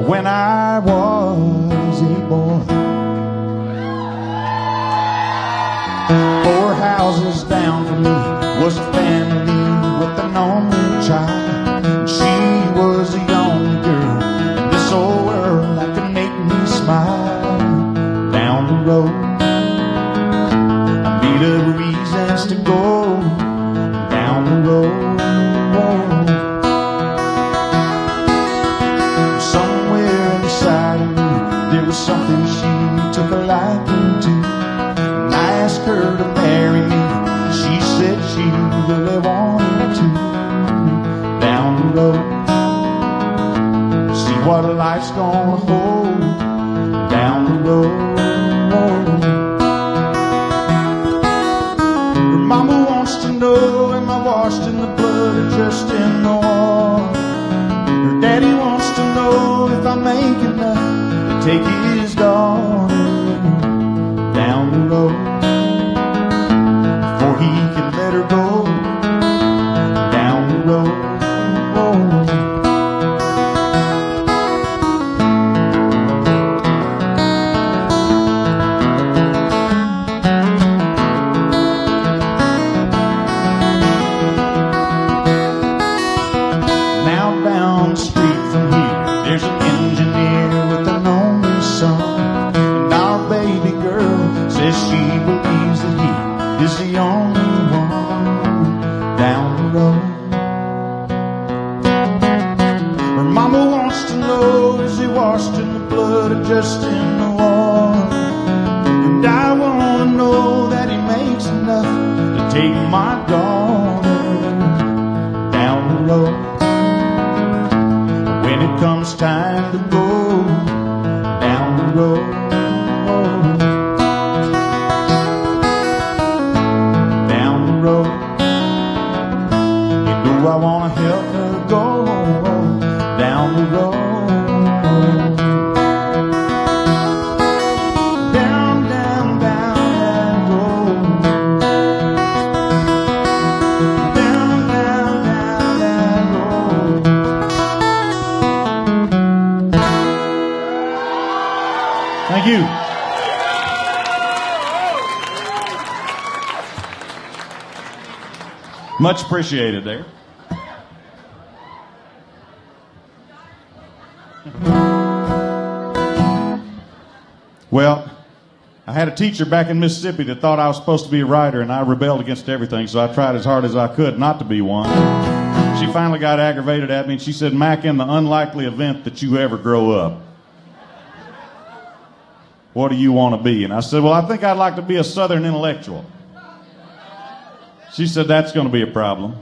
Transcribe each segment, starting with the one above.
when I was a boy. 4 houses down from me was a family with an only child. And she was the only girl in this old world that could make me smile. Down the road, I made up reasons to go down the road. Somewhere inside of me there was something she took a liking to. And I asked her to marry me. She said she really wanted to. Down the road, see what life's gonna hold. Down the road, her mama wants to know, am I washed in the blood or just in the water? Her daddy wants to know if I make enough to take his daughter. Down the road, before he can let her go. Down the road, now down the street from here there's an engineer with an only son. And our baby girl says she believes that he is the only one. Down the road, her mama wants to know, is he washed in the blood or just in the water? And I want to know that he makes enough to take my daughter. Down the road, when it comes time to go. Down the road, down the road, you know I want to help her go. Down the road, down, down, down that road. Down, down, down that road. Thank you. Much appreciated there. Well, I had a teacher back in Mississippi that thought I was supposed to be a writer, and I rebelled against everything, so I tried as hard as I could not to be one. She finally got aggravated at me, and she said, "Mac, in the unlikely event that you ever grow up, what do you want to be?" And I said, "Well, I think I'd like to be a Southern intellectual." She said, "That's going to be a problem.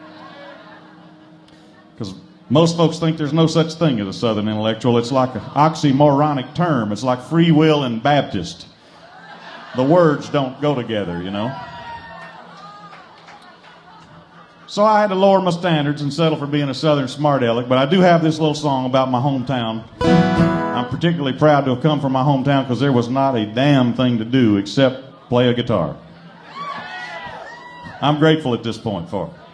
Because most folks think there's no such thing as a Southern intellectual. It's like an oxymoronic term. It's like free will and Baptist. The words don't go together, you know." So I had to lower my standards and settle for being a Southern smart aleck. But I do have this little song about my hometown. I'm particularly proud to have come from my hometown because there was not a damn thing to do except play a guitar. I'm grateful at this point for it.